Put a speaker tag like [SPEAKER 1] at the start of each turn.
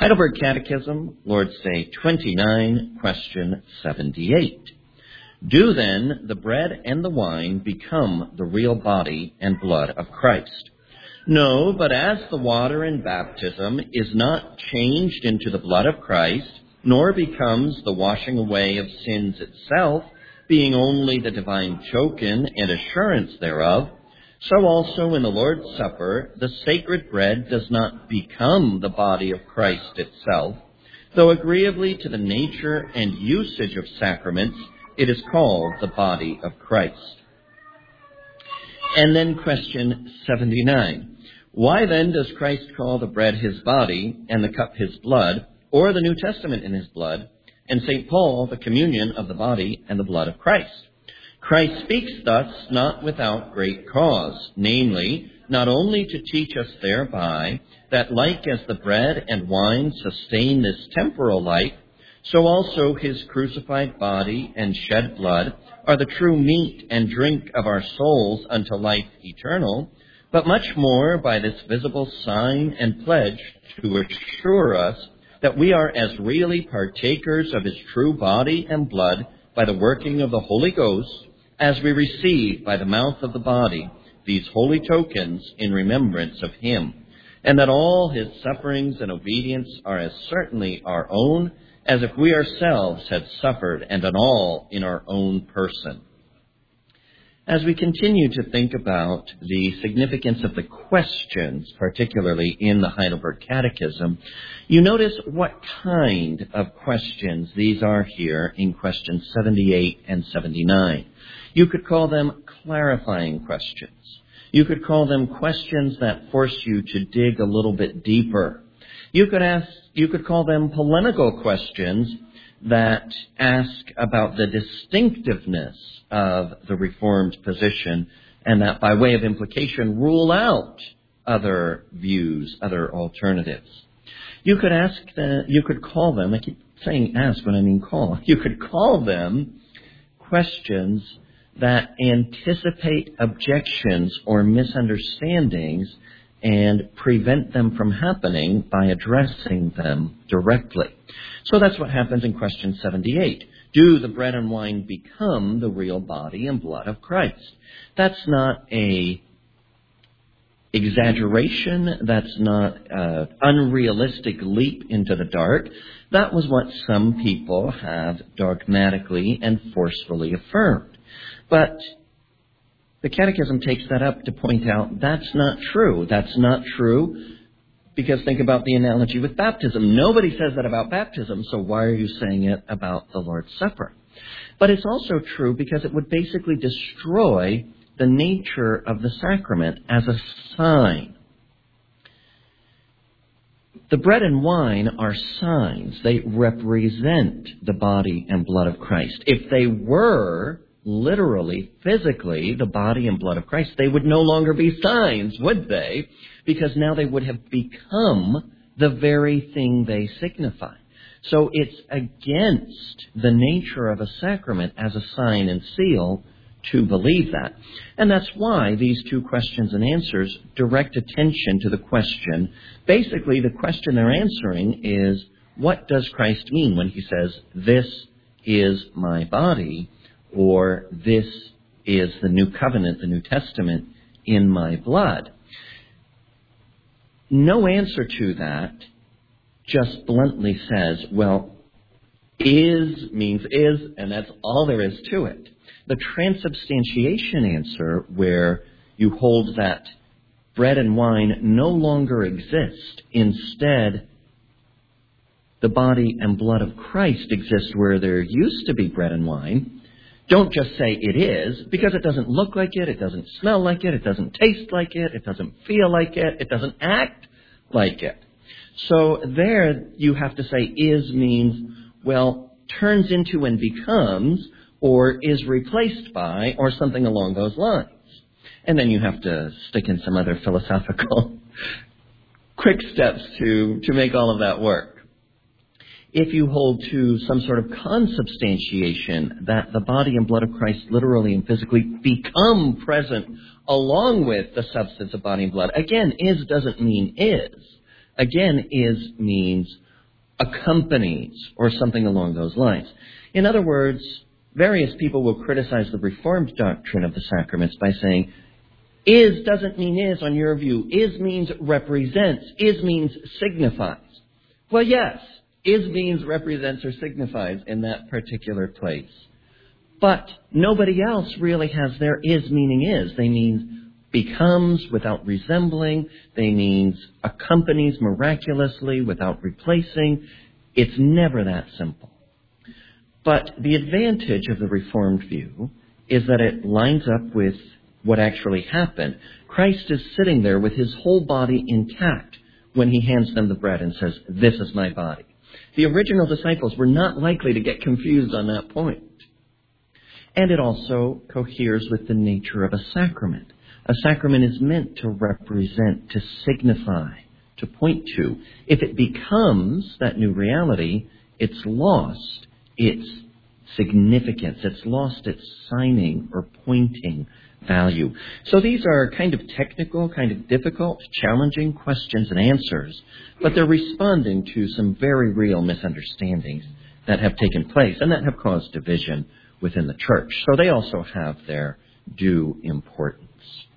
[SPEAKER 1] Heidelberg Catechism, Lord's Day 29, question 78. Do then the bread and the wine become the real body and blood of Christ? No, but as the water in baptism is not changed into the blood of Christ, nor becomes the washing away of sins itself, being only the divine token and assurance thereof, so also in the Lord's Supper, the sacred bread does not become the body of Christ itself, though agreeably to the nature and usage of sacraments, it is called the body of Christ. And then question 79. Why then does Christ call the bread his body and the cup his blood, or the New Testament in his blood, and St. Paul the communion of the body and the blood of Christ? Christ speaks thus not without great cause, namely, not only to teach us thereby that like as the bread and wine sustain this temporal life, so also his crucified body and shed blood are the true meat and drink of our souls unto life eternal, but much more by this visible sign and pledge to assure us that we are as really partakers of his true body and blood by the working of the Holy Ghost, as we receive by the mouth of the body these holy tokens in remembrance of him, and that all his sufferings and obedience are as certainly our own as if we ourselves had suffered and done all in our own person. As we continue to think about the significance of the questions, particularly in the Heidelberg Catechism, you notice what kind of questions these are here in questions 78 and 79. You could call them clarifying questions. You could call them questions that force you to dig a little bit deeper. You could call them polemical questions that ask about the distinctiveness of the Reformed position, and that by way of implication rule out other views, other alternatives. You could call them, I keep saying ask when I mean call, you could call them questions that anticipate objections or misunderstandings and prevent them from happening by addressing them directly. So that's what happens in question 78. Do the bread and wine become the real body and blood of Christ? That's not a exaggeration. That's not an unrealistic leap into the dark. That was what some people have dogmatically and forcefully affirmed. But the Catechism takes that up to point out that's not true. That's not true because think about the analogy with baptism. Nobody says that about baptism, so why are you saying it about the Lord's Supper? But it's also true because it would basically destroy the nature of the sacrament as a sign. The bread and wine are signs. They represent the body and blood of Christ. If they were literally, physically, the body and blood of Christ, they would no longer be signs, would they? Because now they would have become the very thing they signify. So it's against the nature of a sacrament as a sign and seal to believe that. And that's why these two questions and answers direct attention to the question. Basically, the question they're answering is, what does Christ mean when he says, this is my body, or this is the new covenant, the New Testament, in my blood? No answer to that just bluntly says, well, is means is, and that's all there is to it. The transubstantiation answer, where you hold that bread and wine no longer exist, instead the body and blood of Christ exist where there used to be bread and wine. Don't just say it is, because it doesn't look like it doesn't smell like it doesn't taste like it doesn't feel like it doesn't act like it. So there you have to say is means, well, turns into and becomes, or is replaced by, or something along those lines. And then you have to stick in some other philosophical quick steps to make all of that work. If you hold to some sort of consubstantiation, that the body and blood of Christ literally and physically become present along with the substance of body and blood. Again, is doesn't mean is. Again, is means accompanies, or something along those lines. In other words, various people will criticize the Reformed doctrine of the sacraments by saying, is doesn't mean is on your view. Is means represents. Is means signifies. Well, yes, is means represents or signifies in that particular place. But nobody else really has their is meaning is. They mean becomes without resembling. They mean accompanies miraculously without replacing. It's never that simple. But the advantage of the Reformed view is that it lines up with what actually happened. Christ is sitting there with his whole body intact when he hands them the bread and says, this is my body. The original disciples were not likely to get confused on that point. And it also coheres with the nature of a sacrament. A sacrament is meant to represent, to signify, to point to. If it becomes that new reality, it's lost its significance. It's lost its signing or pointing value. So these are kind of technical, kind of difficult, challenging questions and answers, but they're responding to some very real misunderstandings that have taken place and that have caused division within the church. So they also have their due importance.